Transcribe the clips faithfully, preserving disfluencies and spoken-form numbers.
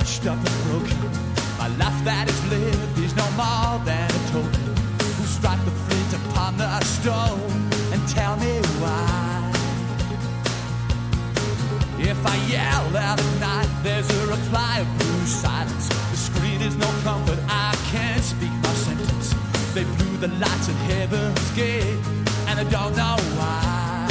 crushed up and broken. My life that is lived is no more than a token. Who strike the flint upon the stone and tell me why? If I yell out at night, there's a reply of blue silence. The screen is no comfort, I can't speak my sentence. They blew the lights at heaven's gate, and I don't know why.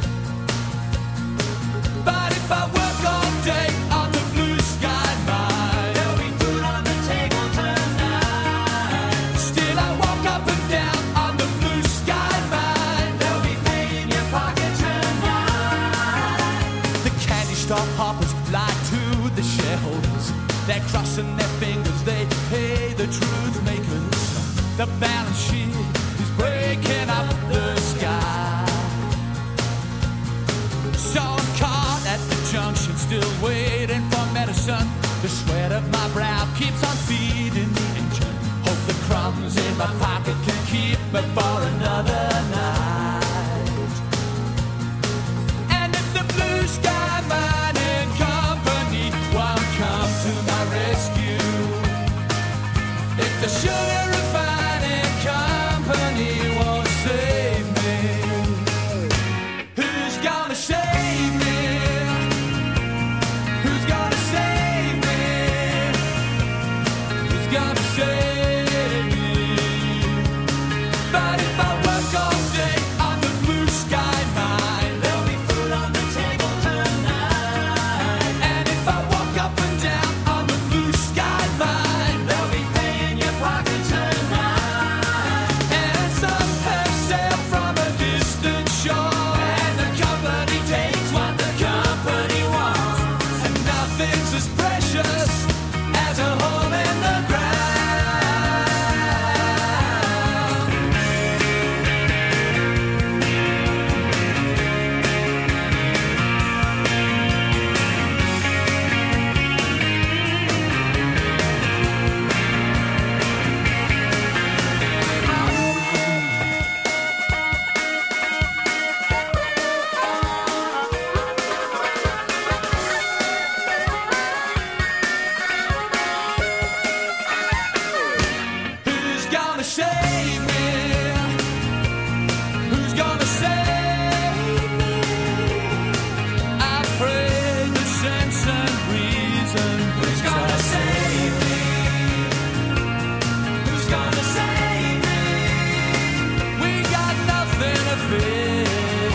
But if I work all day on the blue sky mine, there'll be food on the table tonight. Still I walk up and down on the blue sky mine, there'll be pay in your pocket tonight. The candy store hoppers lie to the shareholders. They're crossing their fingers, they pay the truth makers. The balance sheet is breaking up the sky. So I'm caught at the junction, still waiting for medicine. The sweat of my brow keeps on feeding the engine. Hope the crumbs in my pocket can keep me for another night. And if the blue sky mining company won't come to my rescue, if the sugar refining company won't save me, who's gonna save me? Who's gonna save me? Who's gonna save me? But if I work all day on the blue sky mine, there'll be food on the table tonight. And if I walk up and down on the blue sky mine, there'll be pay in your pocket tonight. And some have sailed from a distant shore, and the company takes what the company wants. And nothing's as precious as a hole in the ground. Who's gonna save me? Who's gonna save me? I pray the sense and reason. Who's gonna save me? Who's gonna save me? We got nothing to fear.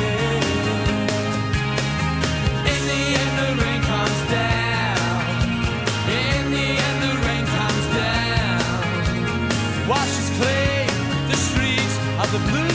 In the end the rain comes down. In the end the rain comes down. Washes clean the streets of the blue